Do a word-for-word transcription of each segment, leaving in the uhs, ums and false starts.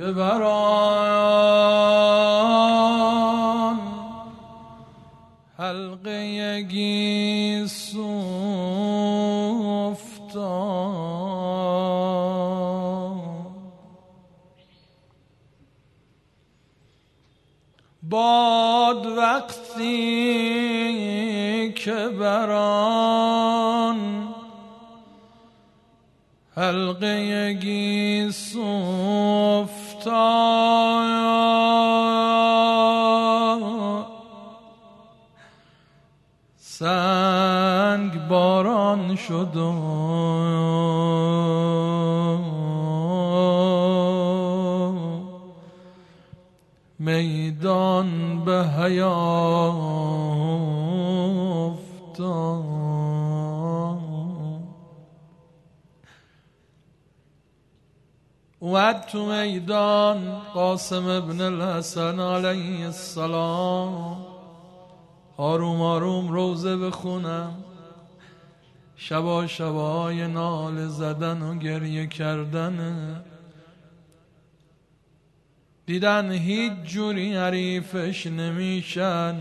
که بر آن حلقه گیسو افتاد. باد وقتی که بر آن حلقه گیسو افتاد، سنگ باران شد و میدان به حیا افتاد. اومد تو میدان قاسم ابن الحسن علیه السلام، آروم آروم روزه بخونم، شبا شبای ناله زدن و گریه کردن. دیدن هیچ جوری حریفش نمیشن.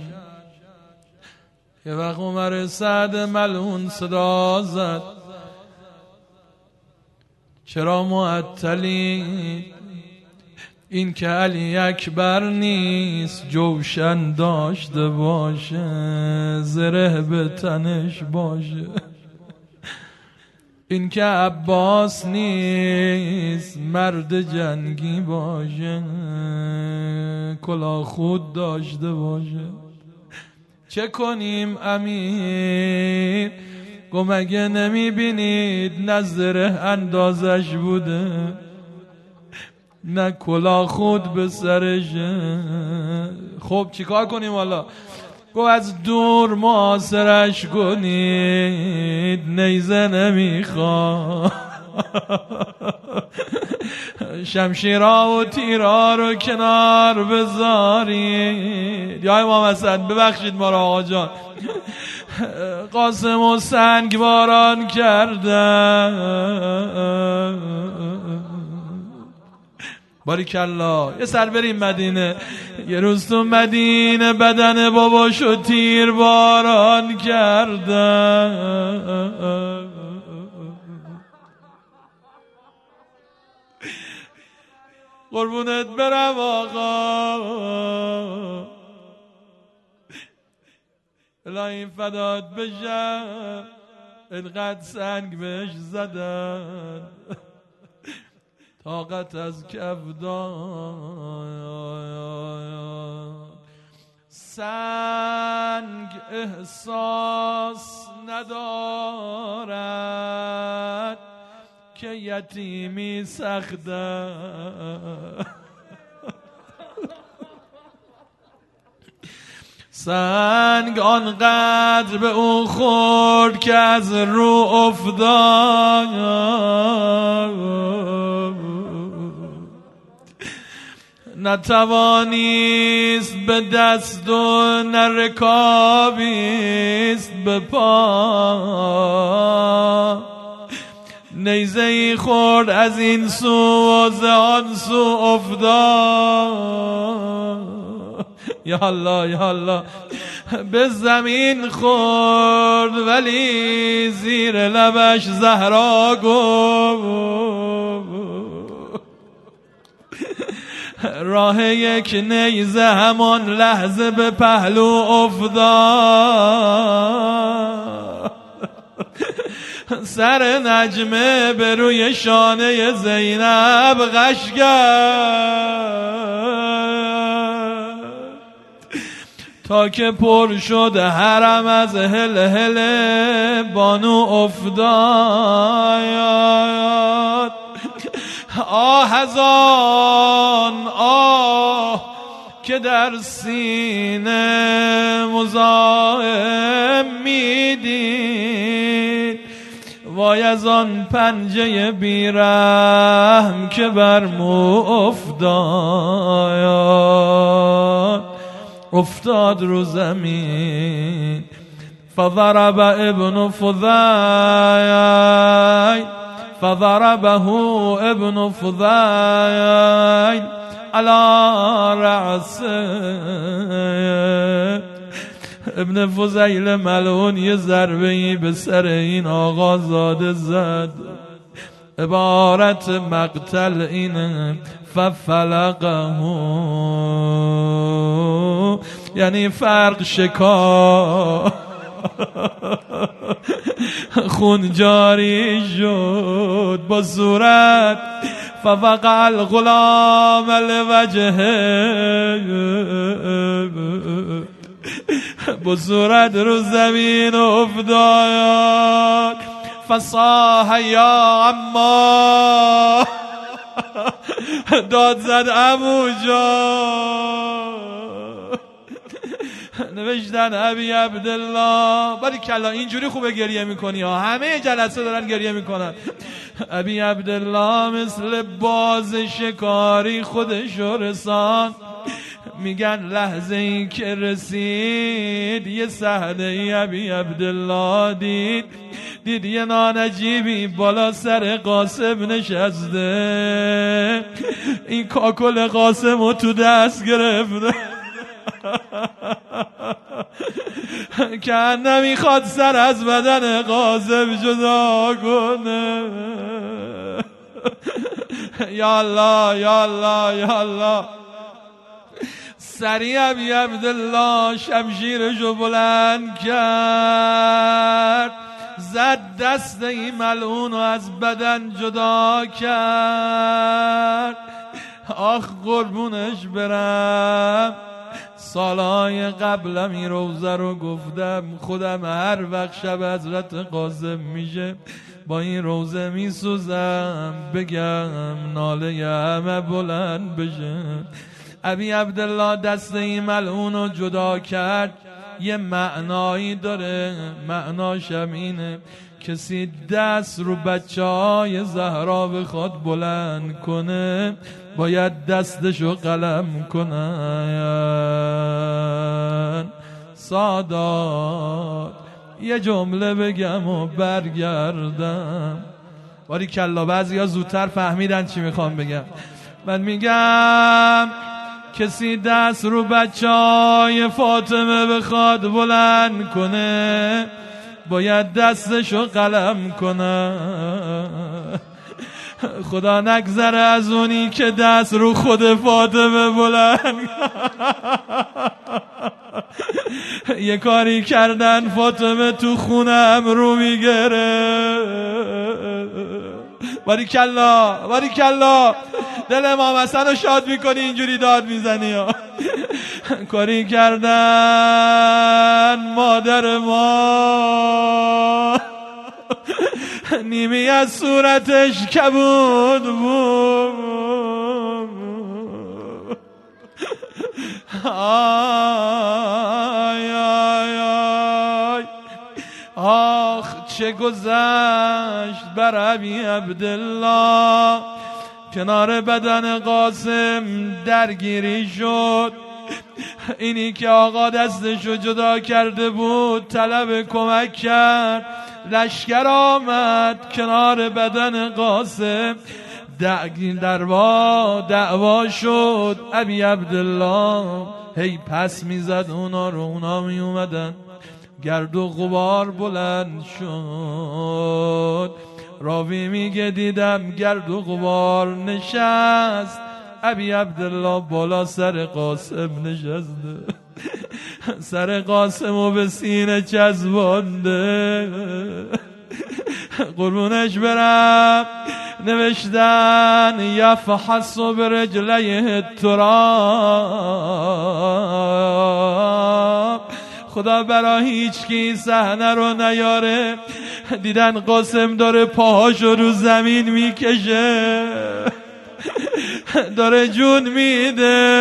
یه وقت عمر سعد ملعون صدا زد: چرا معطلی؟ این که علی اکبر نیست جوشن داشته باشه، زره به تنش باشه. این که عباس نیست مرد جنگی باشه، کلاه خود داشته باشه. چه کنیم امیر؟ گو مگه نمی بینید نه زره اندازش بوده نه کلاه خود به سرشه. خب چیکار کنیم حالا؟ گو از دور معاصرش کنید، نیزه نمیخواد. شمشیرها و تیرها رو کنار بذارید. یا امام حسن ببخشید ما را آقا جان، قاسم و سنگ باران کردن. باریکالله. یه سر بریم مدینه. یه روز تو مدینه بدن باباشو تیر باران کردن. قربونت برم آقا، الهی فدات بشم، اینقدر سنگ بهش زدن طاقت از کف داد. سنگ احساس ندارد که یتیمی سخته. سنگ آنقدر به او خورد که از رو افتاد، نتوانیست به دست و نرکابیست به پا. نیزه ای خورد از این سو و ز آن سو افتاد. یا الله یا الله. به زمین خورد ولی زیر لبش زهرا گفت راه یک نیزه همان لحظه به پهلو افتاد. سر نجمه به روی شانه زینب غش کرد تا که پر شد حرم از هل هل بانو افتاد. آه از آن آه که در سینه مزاحم میدید، وای از آن پنجه بیرحم که بر مو افتاد. افتاد رو زمین فضرب ابن فضیل فضربه ابن فضیل على رأسه. ابن فضیل ملعون یه ضربه‌ای به سر این آقازاده زد. عبارت مقتل اینه ففلقه، یعنی فرق شکا، خون جاری شد با صورت. فوقع الغلام لوجهه، با صورت رو زمین افتاد. فصاح یا اما، داد زد عمو جان. نوشتن ابی عبدالله، باریکلا اینجوری خوبه گریه میکنی ها، همه جلسه دارن گریه میکنن. ابی عبدالله مثل باز شکاری خودشو رسان. میگن لحظه ای که رسید یه صحنه ای ابی عبدالله دید. دید یه نانجیبی بالا سر قاسم نشسته، این کاکل قاسم رو تو دست گرفته که نمیخواد سر از بدن قاسم جدا کنه. یا الله یا الله یا الله. سریع ابی عبدالله شمشیرشو بلند کرد، زد دست این ملعون از بدن جدا کرد. آخ قربونش برم، سالهای قبلم این روزه رو گفتم، خودم هر وقت شب حضرت قاسم میشه با این روزه میسوزم، بگم ناله همه بلند بشه. ابی عبدالله دست این ملعون رو جدا کرد. یه معنایی داره، معناشم اینه کسی دست رو بچه های زهرا بخواد بلند کنه باید دستشو قلم کنن. سادات یه جمله بگم و برگردم. باریکلا بعضی ها زودتر فهمیدن چی میخوام بگم. من میگم کسی دست رو بچه های فاطمه بخواد بلند کنه باید دستشو قلم کنه. خدا نگذره از اونی که دست رو خود فاطمه بلند یه کاری کردن فاطمه تو خونم رو میگره. باریکلا باریکلا، دل امام حسن رو شاد میکنی اینجوری داد میزنی ها. کاری کردن مادر ما نیمی از صورتش کبود بود. آی آی آی آخ چه گذشت بر ابی عبدالله. کنار بدن قاسم درگیری شد. اینی که آقا دستشو جدا کرده بود طلب کمک کرد. لشکر آمد کنار بدن قاسم، دروا دعوا شد. ابی عبدالله هی پس میزد اونا رو، اونا می اومدن. گرد و غبار بلند شد. راوی میگه دیدم گرد و غبار نشست. ابی عبدالله بالا سر قاسم نشسته، سر قاسم و به سینه چسبانده. قربونش برم. نوشتن یفحص برجلیه التراب. خدا برا هیچ کی صحنه رو نیاره. دیدن قاسم داره پاهاشو رو زمین میکشه، داره جون میده.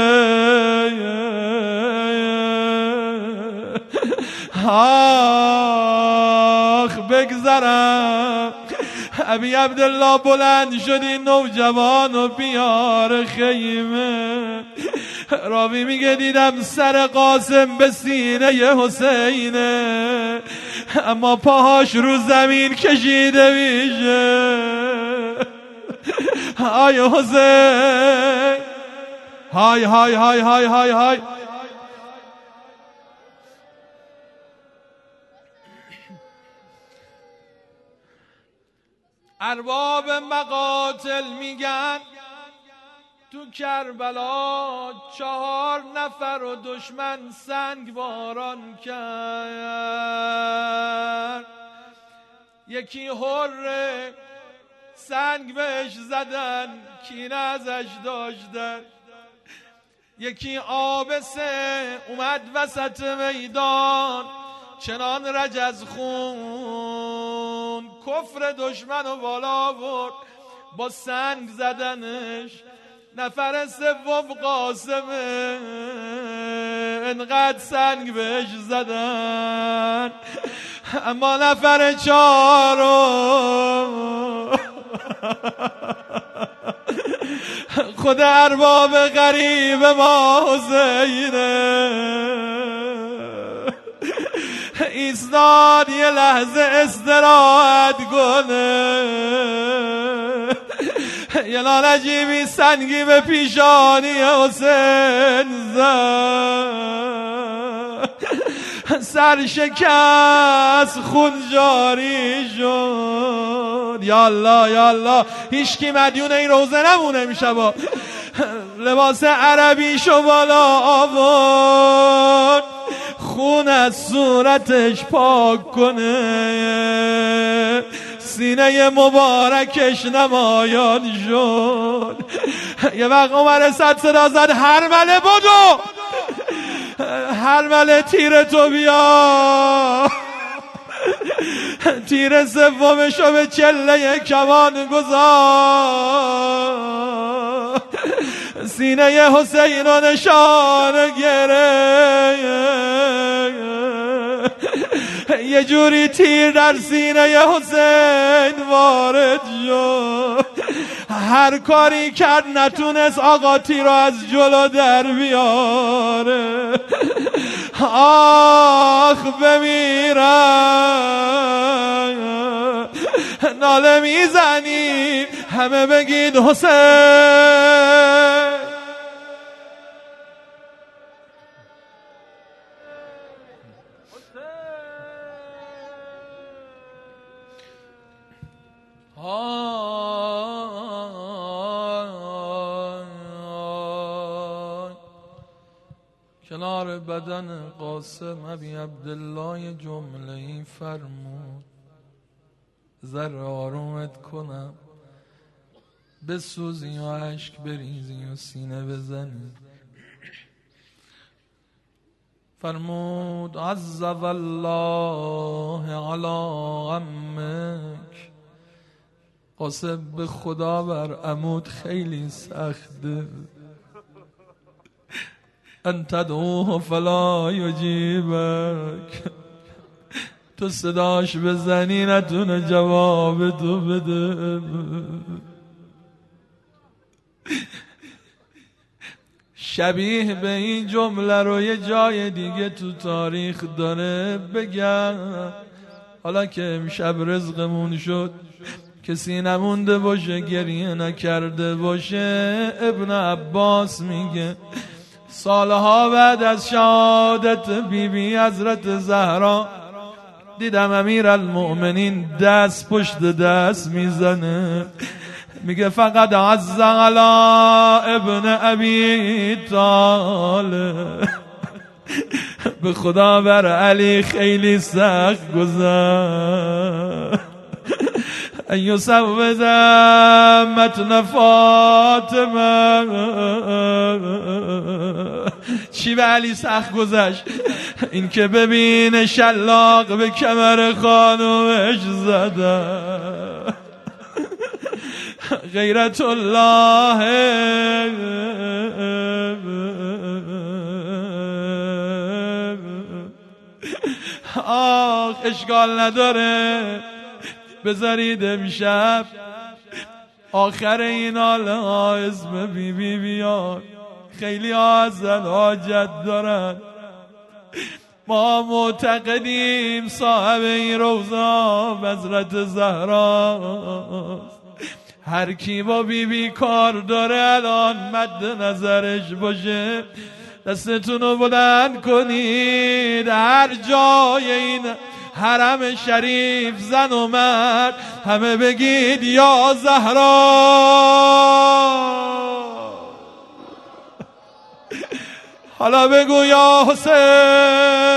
آخ بگذرم. ابی عبدالله بلند شدی نوجوان و بیار خیمه. راوی میگه دیدم سر قاسم به سینه حسینه، اما پاهاش رو زمین کشیده میشه. آی حسین های های های های های های ارباب مقاتل میگن تو کربلا چهار نفر و دشمن سنگ باران کرد. یکی حره سنگ بهش زدن کینه ازش داشتن. یکی آبسه اومد وسط میدان چنان رجز خون کفر دشمن و بالا برد با سنگ زدنش. نفر سوم قاسمه انقدر سنگ بهش زدن. اما نفر چهارم خود ارباب غریب ما حسینه ایستاد یه لحظه استراحت کنه. یه نالجیبی سنگی به پیشانی حسین زد. سر شکست خون جاری شد. یا الله یا الله هیچکی مدیون این روزه نمونه امشبا. لباس عربیشو بالا آورد خون از صورتش پاک کنه. سینه مبارکش نمایان شد. یه وقت عمر صد صدا زد هرمله بدو هرمله تیر تو بیا. تیر سومشو به چله کمان گذار. سینه حسین رو نشانه گرفت. یه جوری تیر در سینه حسین وارد شد. هر کاری کرد نتونست آقا تیر رو از جلو در بیاره. آخ بمیرم ناله میزنی همه بگید حسین. کنار بدن قاسم ابی عبدالله جمله‌ای فرمود ذره آرومت کنم بسوزی و عشق بریزی و سینه بزنی. فرمود عذب الله علی عمک. قاسم به خدا بر عمود خیلی سخته. ان تدعوه فلا یجیبک. تو صداش بزنی نتونه جواب تو بده. شبیه به این جمله رو یه جای دیگه تو تاریخ داره بگم. حالا که امشب رزقمون شد کسی نمونده باشه گریه نکرده باشه. ابن عباس میگه سالها بعد از شهادت بی بی حضرت زهرا دیدم امیر المؤمنین دست پشت دست میزنه. میگه فقط عز علی ابن ابی طالب. به خدا بر علی خیلی سخت گذشت. ایو سوز متن فاطمه. چی به علی سخت گذشت؟ این که ببینه شلاق به کمر خانومش زده. غیرت الله آخ اشکال نداره بذارید امشب آخر این حال ها اسم بی بی بیان. خیلی ها ازن حاجت دارن. ما معتقدیم صاحب این روضا حضرت زهرا. هر کی با بی بی کار داره الان مد نظرش باشه دستتون رو بلند کنید. هر جای این حرم شریف زن و مرد همه بگید یا زهرا. حالا بگو یا حسین.